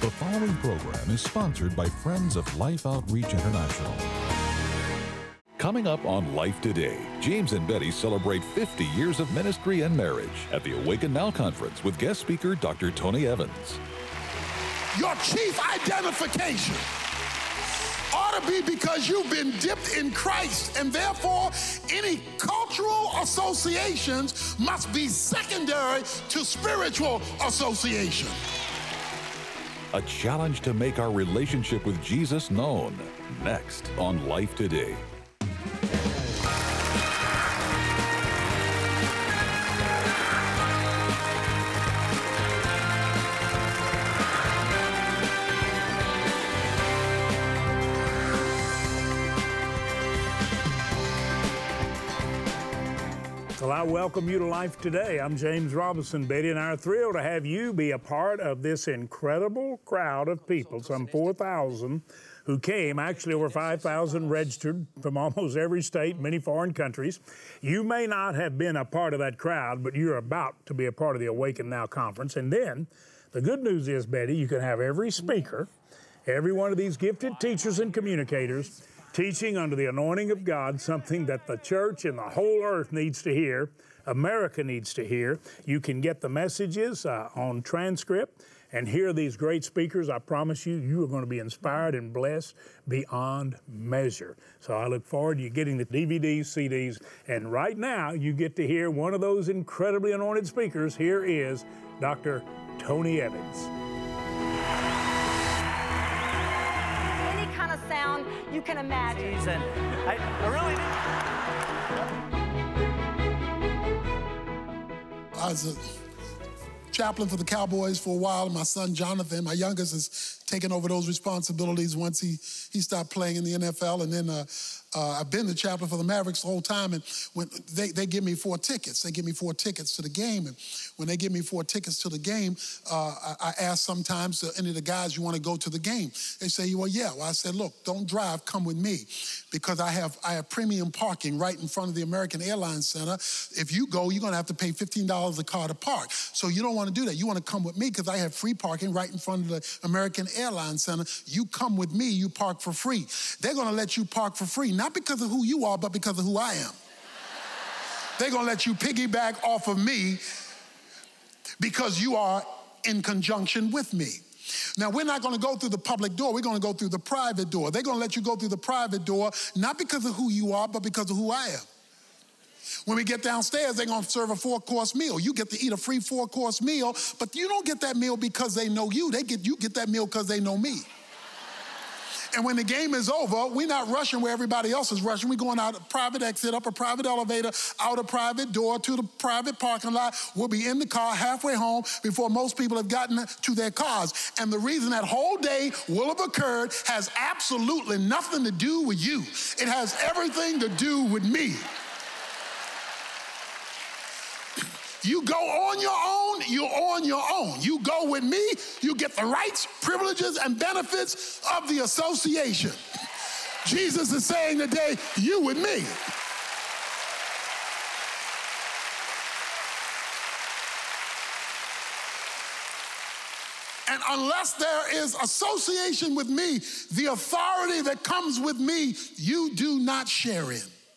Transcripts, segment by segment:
The following program is sponsored by Friends of Life Outreach International. Coming up on Life Today, James and Betty celebrate 50 years of ministry and marriage at the Awaken Now Conference with guest speaker Dr. Tony Evans. Your chief identification ought to be because you've been dipped in Christ, and therefore any cultural associations must be secondary to spiritual association. A challenge to make our relationship with Jesus known. Next on Life Today. Well, I welcome you to Life Today. I'm James Robinson. Betty and I are thrilled to have you be a part of this incredible crowd of people, some 4,000 who came, actually over 5,000 registered from almost every state, many foreign countries. You may not have been a part of that crowd, but you're about to be a part of the Awaken Now Conference. And then the good news is, Betty, you can have every speaker, every one of these gifted teachers and communicators teaching under the anointing of God, something that the church and the whole earth needs to hear, America needs to hear. You can get the messages on transcript and hear these great speakers. I promise you, you are going to be inspired and blessed beyond measure. So I look forward to you getting the DVDs, CDs, and right now you get to hear one of those incredibly anointed speakers. Here is Dr. Tony Evans. Sound you can imagine. I really did. I was a chaplain for the Cowboys for a while, and my son Jonathan, my youngest, has taken over those responsibilities once he stopped playing in the NFL. And then I've been the chaplain for the Mavericks the whole time, and when they give me 4 tickets. They give me 4 tickets to the game, and when they give me 4 tickets to the game, I ask sometimes any of the guys, you want to go to the game? They say, well, yeah. Well, I said, look, don't drive, come with me, because I have premium parking right in front of the American Airlines Center. If you go, you're going to have to pay $15 a car to park. So you don't want to do that. You want to come with me because I have free parking right in front of the American Airlines Center. You come with me, you park for free. They're going to let you park for free, not because of who you are, but because of who I am. They're going to let you piggyback off of me because you are in conjunction with me. Now, we're not going to go through the public door. We're going to go through the private door. They're going to let you go through the private door, not because of who you are, but because of who I am. When we get downstairs, they're going to serve a 4-course meal. You get to eat a free 4-course meal, but you don't get that meal because they know you. You get that meal because they know me. And when the game is over, we're not rushing where everybody else is rushing. We're going out a private exit, up a private elevator, out a private door to the private parking lot. We'll be in the car halfway home before most people have gotten to their cars. And the reason that whole day will have occurred has absolutely nothing to do with you. It has everything to do with me. You go on your own, you're on your own. You go with me, you get the rights, privileges, and benefits of the association. Jesus is saying today, you with me. And unless there is association with me, the authority that comes with me, you do not share in.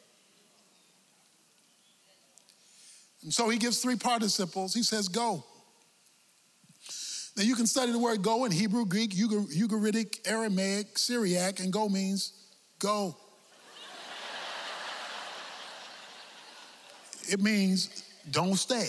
And so he gives 3 participles. He says, go. Now you can study the word go in Hebrew, Greek, Ugaritic, Aramaic, Syriac, and go means go. It means don't stay.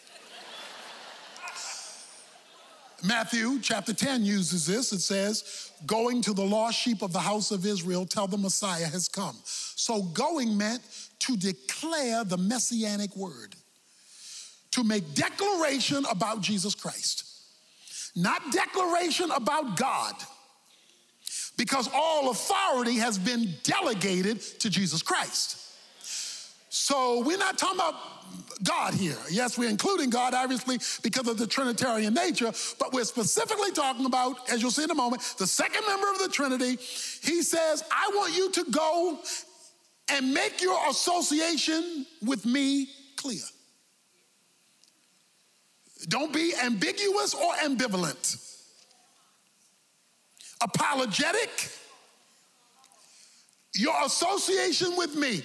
Matthew chapter 10 uses this. It says, going to the lost sheep of the house of Israel, tell the Messiah has come. So going meant to declare the messianic word, to make declaration about Jesus Christ, not declaration about God, because all authority has been delegated to Jesus Christ. So we're not talking about God here. Yes, we're including God, obviously, because of the Trinitarian nature, but we're specifically talking about, as you'll see in a moment, the second member of the Trinity. He says, I want you to go and make your association with me clear. Don't be ambiguous or ambivalent. apologetic. Your association with me.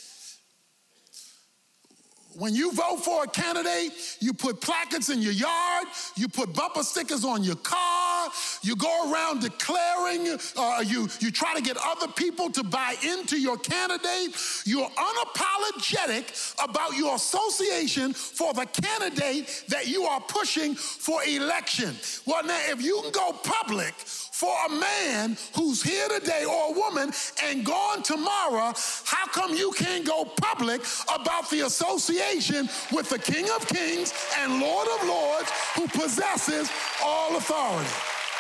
When you vote for a candidate, you put placards in your yard, you put bumper stickers on your car, you go around declaring, you try to get other people to buy into your candidate. You're unapologetic about your association for the candidate that you are pushing for election. Well, now, if you can go public for a man who's here today or a woman and gone tomorrow, how come you can't go public about the association with the King of Kings and Lord of Lords who possesses all authority?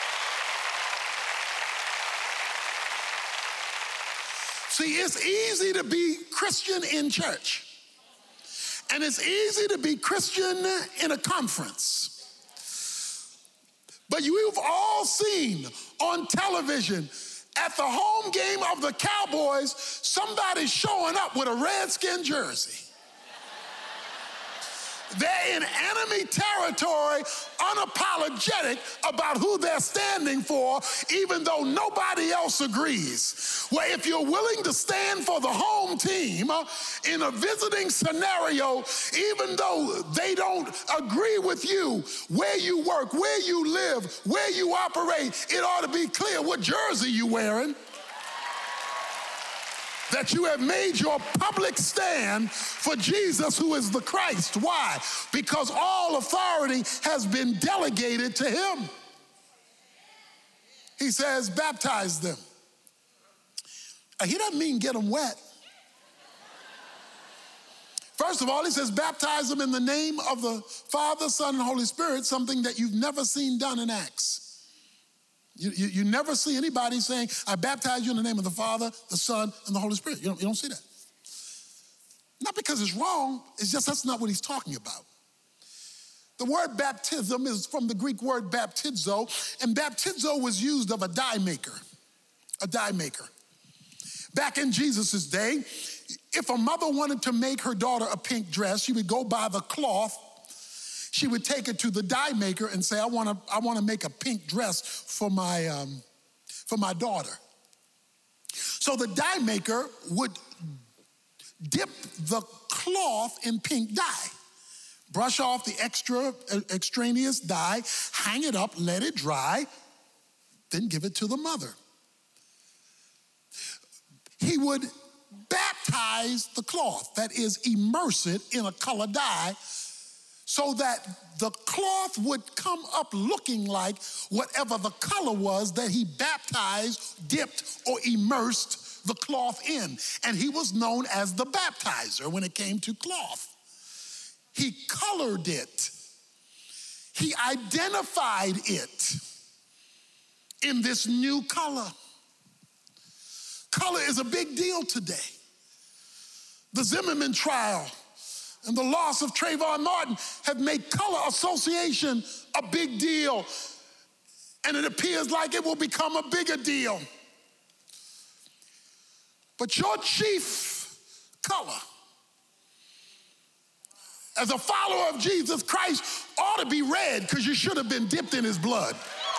See, it's easy to be Christian in church, and it's easy to be Christian in a conference. But you've all seen on television at the home game of the Cowboys, somebody showing up with a Redskin jersey. They're in enemy territory, unapologetic about who they're standing for, even though nobody else agrees. Well, if you're willing to stand for the home team in a visiting scenario, even though they don't agree with you, where you work, where you live, where you operate, it ought to be clear what jersey you're wearing. That you have made your public stand for Jesus, who is the Christ. Why? Because all authority has been delegated to him. He says, baptize them. He doesn't mean get them wet. First of all, he says, baptize them in the name of the Father, Son, and Holy Spirit, something that you've never seen done in Acts. You never see anybody saying, I baptize you in the name of the Father, the Son, and the Holy Spirit. You don't see that. Not because it's wrong, it's just that's not what he's talking about. The word baptism is from the Greek word baptizo, and baptizo was used of a dye maker. A dye maker. Back in Jesus' day, if a mother wanted to make her daughter a pink dress, she would go buy the cloth. She would take it to the dye maker and say, I want to make a pink dress for my daughter. So the dye maker would dip the cloth in pink dye, brush off the extraneous dye, hang it up, let it dry, then give it to the mother. He would baptize the cloth, that is, immerse it in a color dye, so that the cloth would come up looking like whatever the color was that he baptized, dipped, or immersed the cloth in. And he was known as the baptizer when it came to cloth. He colored it. He identified it in this new color. Color is a big deal today. The Zimmerman trial and the loss of Trayvon Martin have made color association a big deal. And it appears like it will become a bigger deal. But your chief color, as a follower of Jesus Christ, ought to be red because you should have been dipped in his blood.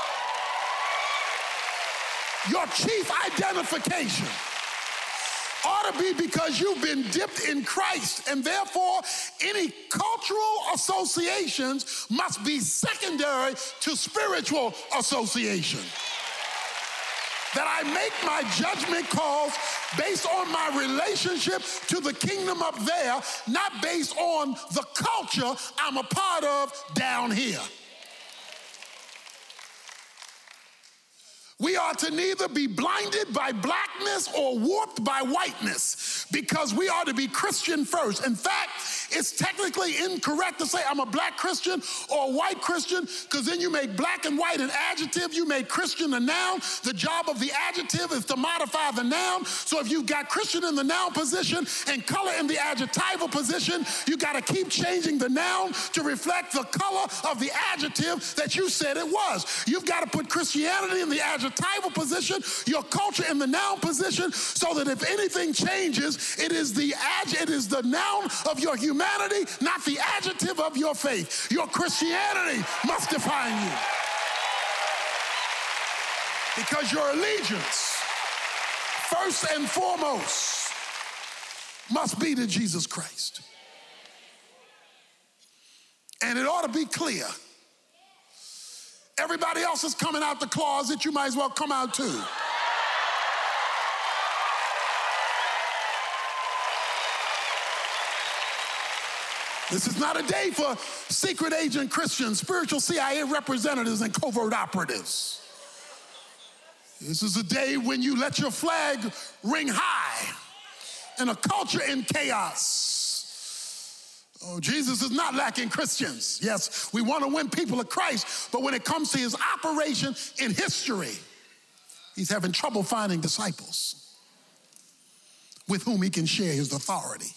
Your chief identification ought to be because you've been dipped in Christ, and therefore any cultural associations must be secondary to spiritual association. That I make my judgment calls based on my relationship to the kingdom up there, not based on the culture I'm a part of down here. We are to neither be blinded by blackness or warped by whiteness, because we are to be Christian first. In fact, it's technically incorrect to say I'm a black Christian or a white Christian, because then you make black and white an adjective, you make Christian a noun. The job of the adjective is to modify the noun. So if you've got Christian in the noun position and color in the adjectival position, you got to keep changing the noun to reflect the color of the adjective that you said it was. You've got to put Christianity in the adjectival position, your culture in the noun position, so that if anything changes, it is the noun of your humanity, not the adjective of your faith. Your Christianity must define you. Because your allegiance, first and foremost, must be to Jesus Christ. And it ought to be clear. Everybody else is coming out the closet, you might as well come out too. This is not a day for secret agent Christians, spiritual CIA representatives, and covert operatives. This is a day when you let your flag ring high in a culture in chaos. Oh, Jesus is not lacking Christians. Yes, we want to win people to Christ, but when it comes to his operation in history, he's having trouble finding disciples with whom he can share his authority.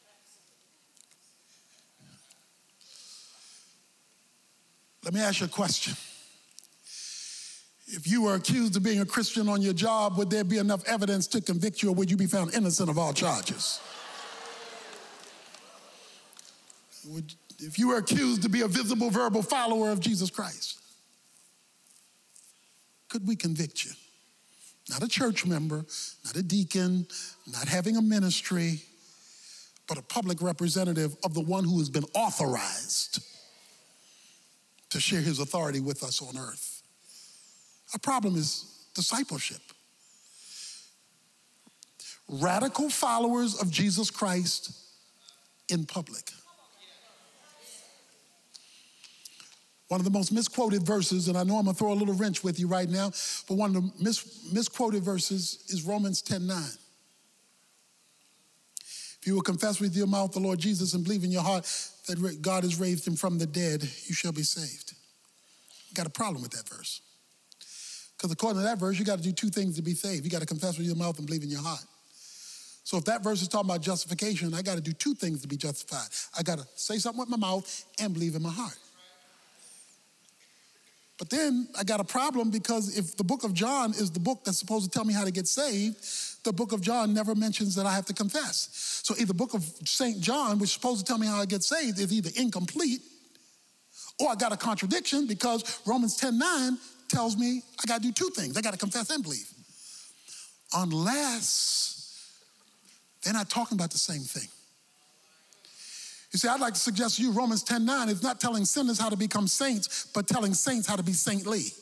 Let me ask you a question. If you were accused of being a Christian on your job, would there be enough evidence to convict you, or would you be found innocent of all charges? If you were accused to be a visible verbal follower of Jesus Christ, could we convict you? Not a church member, not a deacon, not having a ministry, but a public representative of the one who has been authorized to share his authority with us on earth. Our problem is discipleship. Radical followers of Jesus Christ in public. One of the most misquoted verses, and I know I'm gonna throw a little wrench with you right now, but one of the misquoted verses is Romans 10:9. If you will confess with your mouth the Lord Jesus and believe in your heart that God has raised him from the dead, you shall be saved. You got a problem with that verse. Because according to that verse, you got to do two things to be saved. You got to confess with your mouth and believe in your heart. So if that verse is talking about justification, I got to do two things to be justified. I got to say something with my mouth and believe in my heart. But then I got a problem, because if the book of John is the book that's supposed to tell me how to get saved, the book of John never mentions that I have to confess. So either the book of St. John, which is supposed to tell me how I get saved, is either incomplete, or I got a contradiction, because Romans 10:9 tells me I got to do two things. I got to confess and believe. Unless they're not talking about the same thing. You see, I'd like to suggest to you Romans 10:9 is not telling sinners how to become saints, but telling saints how to be saintly.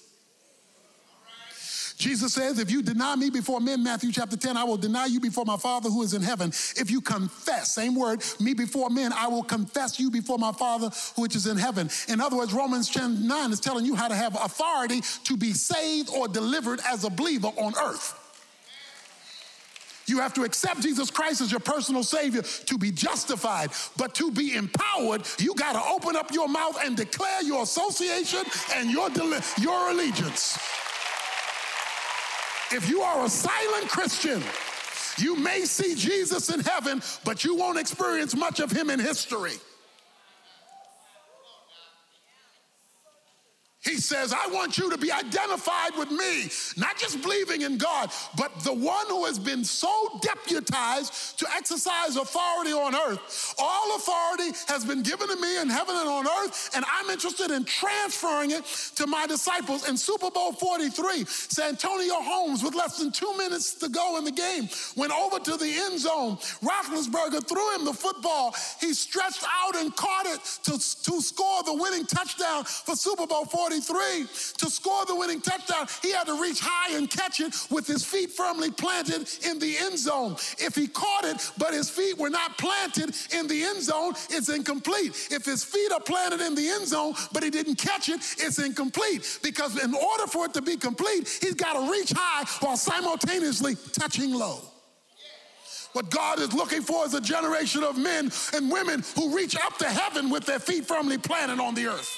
Jesus says, if you deny me before men, Matthew chapter 10, I will deny you before my Father who is in heaven. If you confess, same word, me before men, I will confess you before my Father which is in heaven. In other words, Romans 10:9 is telling you how to have authority to be saved or delivered as a believer on earth. You have to accept Jesus Christ as your personal Savior to be justified, but to be empowered, you got to open up your mouth and declare your association and your allegiance. If you are a silent Christian, you may see Jesus in heaven, but you won't experience much of him in history. He says, I want you to be identified with me, not just believing in God, but the one who has been so deputized to exercise authority on earth. All authority has been given to me in heaven and on earth, and I'm interested in transferring it to my disciples. In Super Bowl 43, Santonio Holmes, with less than 2 minutes to go in the game, went over to the end zone. Roethlisberger threw him the football. He stretched out and caught it to score the winning touchdown for Super Bowl 43. To score the winning touchdown, he had to reach high and catch it with his feet firmly planted in the end zone. If he caught it, but his feet were not planted in the end zone, it's incomplete. If his feet are planted in the end zone, but he didn't catch it, it's incomplete. Because in order for it to be complete, he's got to reach high while simultaneously touching low. What God is looking for is a generation of men and women who reach up to heaven with their feet firmly planted on the earth.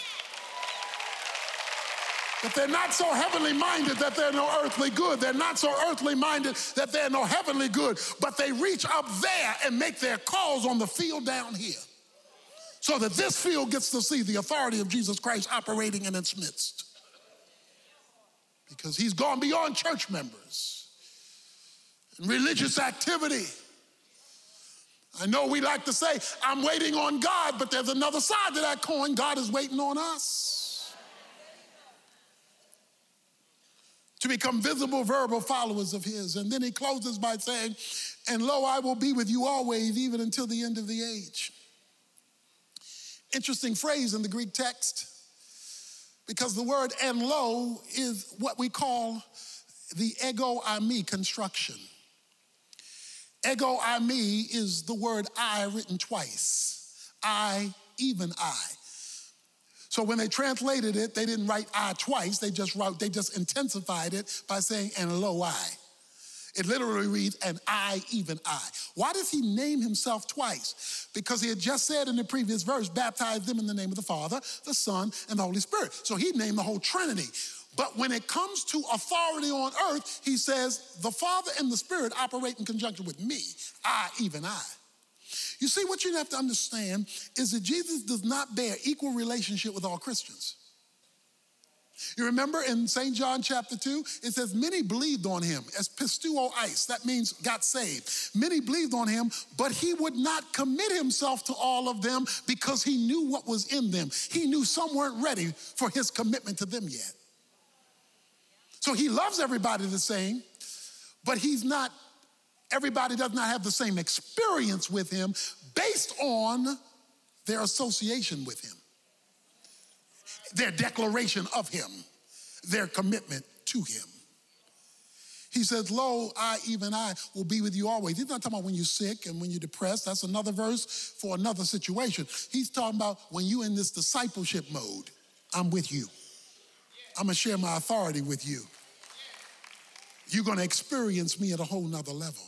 That they're not so heavenly minded that they're no earthly good. They're not so earthly minded that they're no heavenly good. But they reach up there and make their calls on the field down here, so that this field gets to see the authority of Jesus Christ operating in its midst. Because he's gone beyond church members and religious activity. I know we like to say, I'm waiting on God, but there's another side to that coin. God is waiting on us. to become visible, verbal followers of his. And then he closes by saying, and lo, I will be with you always, even until the end of the age. Interesting phrase in the Greek text, because the word and lo is what we call the ego eimi construction. Ego eimi is the word I written twice. I, even I. So when they translated it, they didn't write I twice, they just intensified it by saying, and lo, I. It literally reads, and I, even I. Why does he name himself twice? Because he had just said in the previous verse, baptize them in the name of the Father, the Son, and the Holy Spirit. So he named the whole Trinity. But when it comes to authority on earth, he says, the Father and the Spirit operate in conjunction with me, I, even I. You see, what you have to understand is that Jesus does not bear equal relationship with all Christians. You remember in St. John chapter 2, it says, many believed on him as pistuo eis, that means got saved. Many believed on him, but he would not commit himself to all of them because he knew what was in them. He knew some weren't ready for his commitment to them yet. So he loves everybody the same, but everybody does not have the same experience with him based on their association with him, their declaration of him, their commitment to him. He says, lo, I, even I, will be with you always. He's not talking about when you're sick and when you're depressed. That's another verse for another situation. He's talking about when you're in this discipleship mode, I'm with you. I'm going to share my authority with you. You're going to experience me at a whole nother level.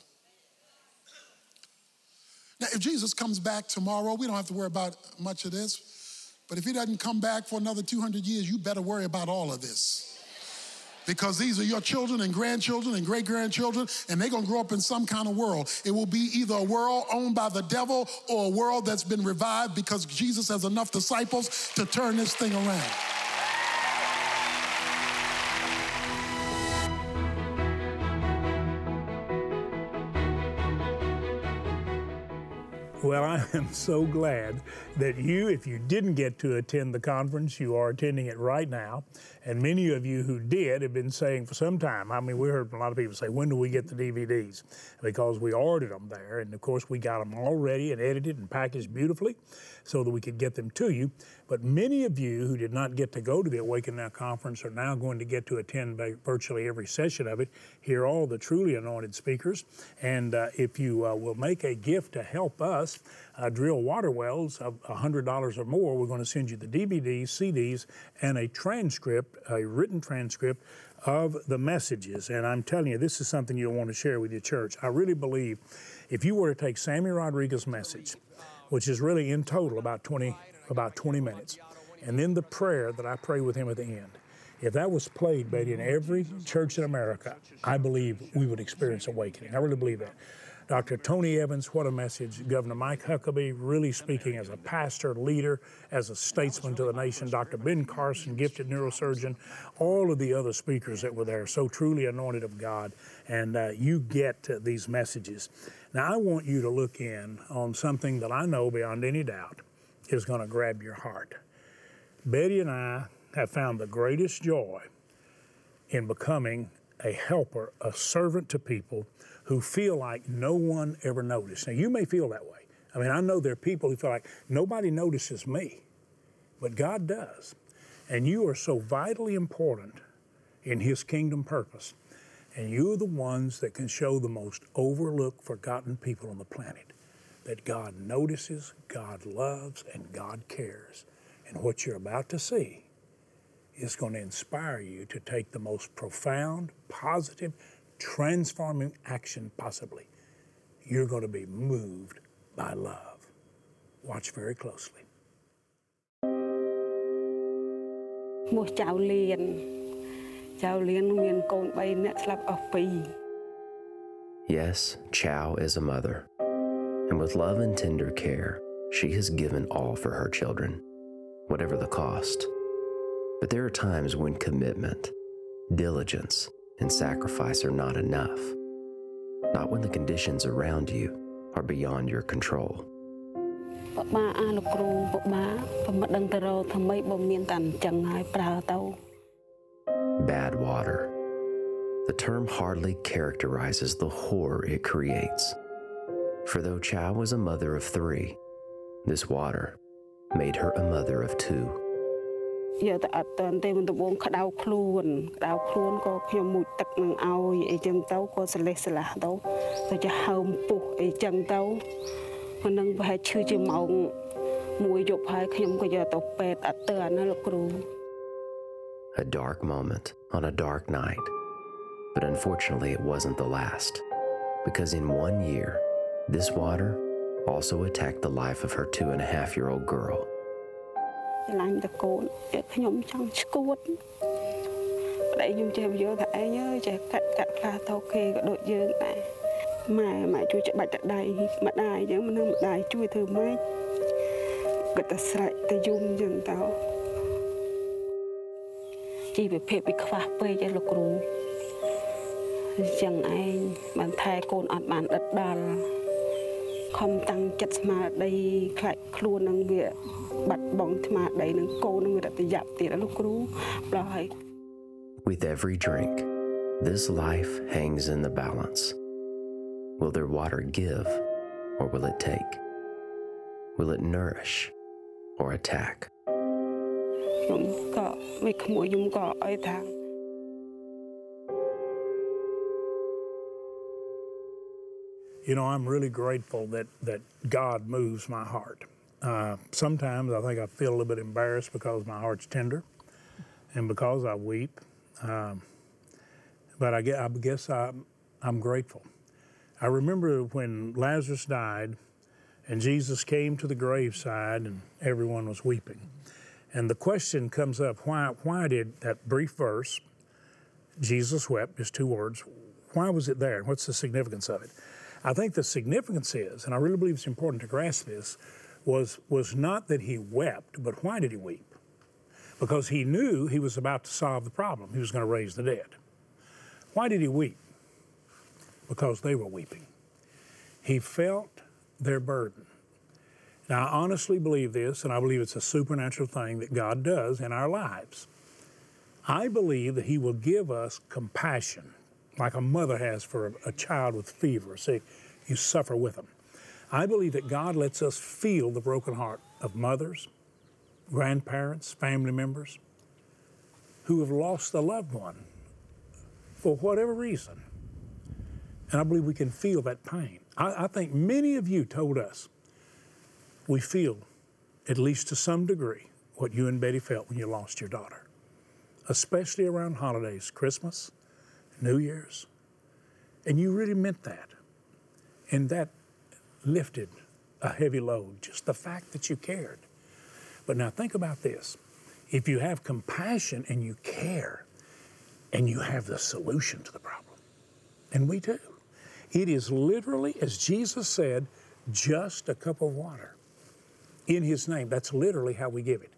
Now, if Jesus comes back tomorrow, we don't have to worry about much of this. But if he doesn't come back for another 200 years, you better worry about all of this. Because these are your children and grandchildren and great-grandchildren, and they're going to grow up in some kind of world. It will be either a world owned by the devil or a world that's been revived because Jesus has enough disciples to turn this thing around. Well, I am so glad that you, if you didn't get to attend the conference, you are attending it right now. And many of you who did have been saying for some time, I mean, we heard a lot of people say, when do we get the DVDs? Because we ordered them there. And of course, we got them all ready and edited and packaged beautifully so that we could get them to you. But many of you who did not get to go to the Awaken Now conference are now going to get to attend virtually every session of it, hear all the truly anointed speakers. And if you will make a gift to help us drill water wells of $100 or more, we're going to send you the DVDs, CDs, and a transcript, a written transcript of the messages. And I'm telling you, this is something you'll want to share with your church. I really believe if you were to take Sammy Rodriguez's message, which is really in total about 20 minutes, and then the prayer that I pray with him at the end, if that was played, Betty, in every church in America, I believe we would experience awakening. I really believe that. Dr. Tony Evans, what a message. Governor Mike Huckabee, really speaking as a pastor, leader, as a statesman to the nation. Dr. Ben Carson, gifted neurosurgeon. All of the other speakers that were there, so truly anointed of God. And you get these messages. Now, I want you to look in on something that I know beyond any doubt is going to grab your heart. Betty and I have found the greatest joy in becoming a helper, a servant to people who feel like no one ever noticed. Now, you may feel that way. I mean, I know there are people who feel like nobody notices me, but God does. And you are so vitally important in His kingdom purpose. And you're the ones that can show the most overlooked, forgotten people on the planet that God notices, God loves, and God cares. And what you're about to see is going to inspire you to take the most profound, positive, transforming action possibly. You're going to be moved by love. Watch very closely. Yes, Chow is a mother, and with love and tender care, she has given all for her children, whatever the cost. But there are times when commitment, diligence, and sacrifice are not enough, not when the conditions around you are beyond your control. Bad water, the term hardly characterizes the horror it creates. For though Chow was a mother of 3, this water made her a mother of 2. យកទៅអត់តទេមិនដំបងក្តៅខ្លួនក៏ខ្ញុំមុជទឹកនឹងឲ្យអីចឹងទៅក៏សលេះស្លាស់ទៅចាហើមពុះអីចឹងទៅមិននឹងប្រហែលឈឺជាម៉ោង1យប់ហើយខ្ញុំក៏យកទៅពេទ្យអត់ទៅអានោះលោកគ្រូ A dark moment on a dark night. But unfortunately it wasn't the last, because in 1 year, this water also attacked the life of her 2.5-year-old girl. ឡាញ់តកូនខ្ញុំចង់ឈួតប្តីខ្ញុំចេះយកថាឯងអើយចេះកាត់ខ្លះទៅគេក៏ដូចយើងដែរម៉ែជួយច្បាច់តដៃម្ដាយអញ្ចឹងមិននឹងម្ដាយជួយធ្វើម៉េចក៏តែស្រែកតែយំអញ្ចឹងទៅជីវភាពវាខ្វះពេកឯលោកគ្រូអញ្ចឹងឯងបានថែកូនអត់បានដិតដល់ខំតាំងចិត្តស្មារតីខ្លាចខ្លួននឹងវាបាត់បង់ស្មារតីនឹងកូននឹងវាប្រយ័ត្នទៀតលោកគ្រូដល់ហើយ With every drink, this life hangs in the balance. Will their water give, or will it take? Will it nourish, or attack? ខ្ញុំក៏មិនខ្មួយខ្ញុំក៏អីថា You know, I'm really grateful that God moves my heart. Sometimes I think I feel a little bit embarrassed because my heart's tender and because I weep. But I guess I'm grateful. I remember when Lazarus died and Jesus came to the graveside and everyone was weeping. And the question comes up, why did that brief verse, Jesus wept, just 2 words, why was it there? What's the significance of it? I think the significance is, and I really believe it's important to grasp this, was not that he wept, but why did he weep? Because he knew he was about to solve the problem. He was going to raise the dead. Why did he weep? Because they were weeping. He felt their burden. Now, I honestly believe this, and I believe it's a supernatural thing that God does in our lives. I believe that he will give us compassion, like a mother has for a child with fever or sick. You suffer with them. I believe that God lets us feel the broken heart of mothers, grandparents, family members who have lost a loved one for whatever reason. And I believe we can feel that pain. I think many of you told us we feel, at least to some degree, what you and Betty felt when you lost your daughter, especially around holidays, Christmas, New Year's. And you really meant that. And that lifted a heavy load, just the fact that you cared. But now think about this. If you have compassion and you care and you have the solution to the problem, and we do, it is literally, as Jesus said, just a cup of water in his name. That's literally how we give it.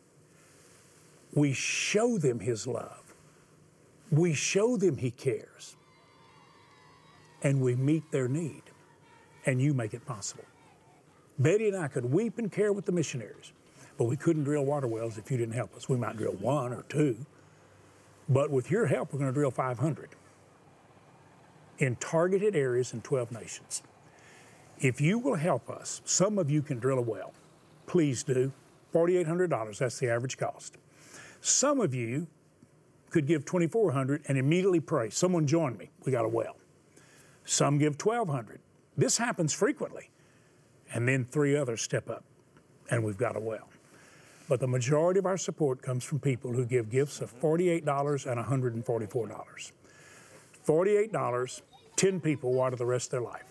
We show them his love. We show them he cares. And we meet their need. And you make it possible. Betty and I could weep and care with the missionaries, but we couldn't drill water wells if you didn't help us. We might drill 1 or 2, but with your help, we're going to drill 500 in targeted areas in 12 nations. If you will help us, some of you can drill a well. Please do. $4,800, that's the average cost. Some of you could give $2,400 and immediately pray, someone join me, we got a well. Some give $1,200. This happens frequently. And then 3 others step up and we've got a well. But the majority of our support comes from people who give gifts of $48 and $144. $48, 10 people water the rest of their life.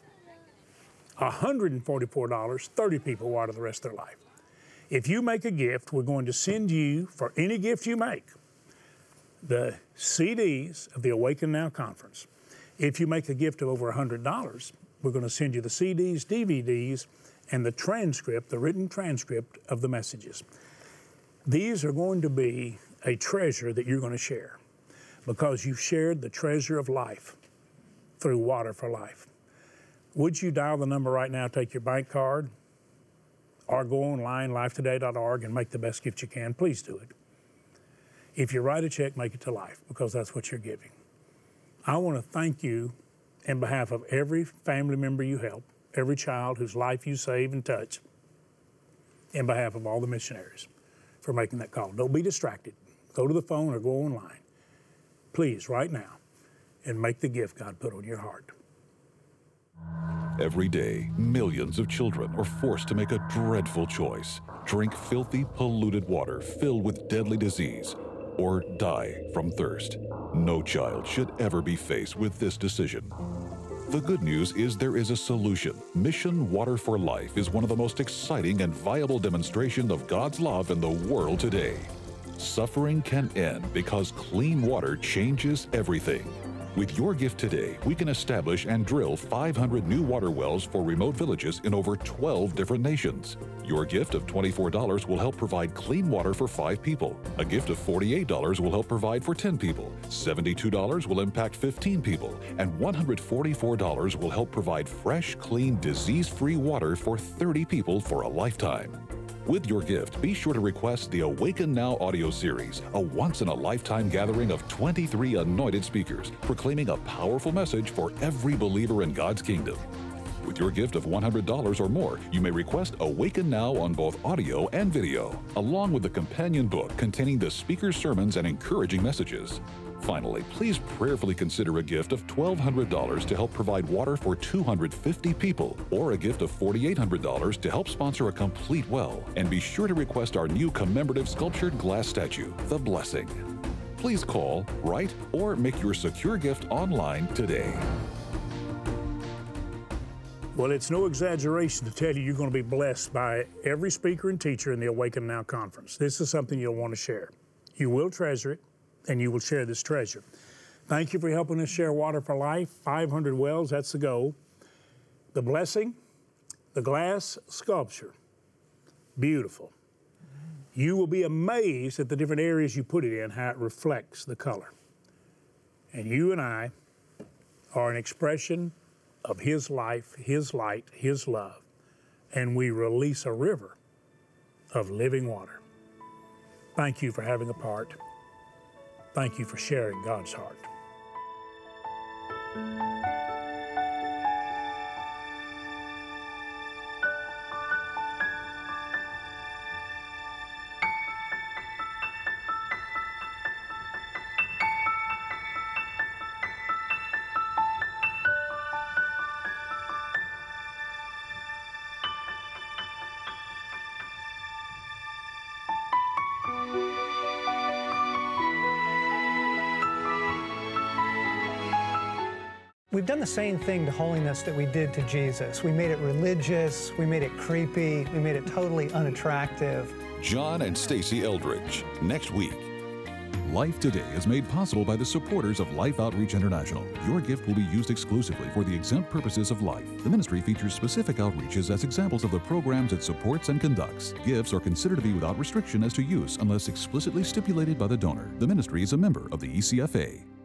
$144, 30 people water the rest of their life. If you make a gift, we're going to send you, for any gift you make, the CDs of the Awaken Now Conference. If you make a gift of over $100, we're going to send you the CDs, DVDs, and the transcript, the written transcript of the messages. These are going to be a treasure that you're going to share because you've shared the treasure of life through Water for Life. Would you dial the number right now, take your bank card, or go online, lifetoday.org, and make the best gift you can? Please do it. If you write a check, make it to Life, because that's what you're giving. I want to thank you in behalf of every family member you help, every child whose life you save and touch, in behalf of all the missionaries for making that call. Don't be distracted. Go to the phone or go online. Please, right now, and make the gift God put on your heart. Every day, millions of children are forced to make a dreadful choice: drink filthy, polluted water filled with deadly disease, or die from thirst. No child should ever be faced with this decision. The good news is there is a solution. Mission Water for Life is one of the most exciting and viable demonstrations of God's love in the world today. Suffering can end because clean water changes everything. With your gift today, we can establish and drill 500 new water wells for remote villages in over 12 different nations. Your gift of $24 will help provide clean water for 5 people. A gift of $48 will help provide for 10 people. $72 will impact 15 people. And $144 will help provide fresh, clean, disease-free water for 30 people for a lifetime. With your gift, be sure to request the Awaken Now audio series, a once-in-a-lifetime gathering of 23 anointed speakers, proclaiming a powerful message for every believer in God's kingdom. With your gift of $100 or more, you may request Awaken Now on both audio and video, along with the companion book containing the speaker's sermons and encouraging messages. Finally, please prayerfully consider a gift of $1,200 to help provide water for 250 people, or a gift of $4,800 to help sponsor a complete well. And be sure to request our new commemorative sculptured glass statue, The Blessing. Please call, write, or make your secure gift online today. Well, it's no exaggeration to tell you you're going to be blessed by every speaker and teacher in the Awaken Now conference. This is something you'll want to share. You will treasure it, and you will share this treasure. Thank you for helping us share Water for Life. 500 wells, that's the goal. The Blessing, the glass sculpture, beautiful. You will be amazed at the different areas you put it in, how it reflects the color. And you and I are an expression of His life, His light, His love, and we release a river of living water. Thank you for having a part. Thank you for sharing God's heart. We've done the same thing to holiness that we did to Jesus. We made it religious, we made it creepy, we made it totally unattractive. John and Stacy Eldridge, next week. Life Today is made possible by the supporters of Life Outreach International. Your gift will be used exclusively for the exempt purposes of life. The ministry features specific outreaches as examples of the programs it supports and conducts. Gifts are considered to be without restriction as to use unless explicitly stipulated by the donor. The ministry is a member of the ECFA.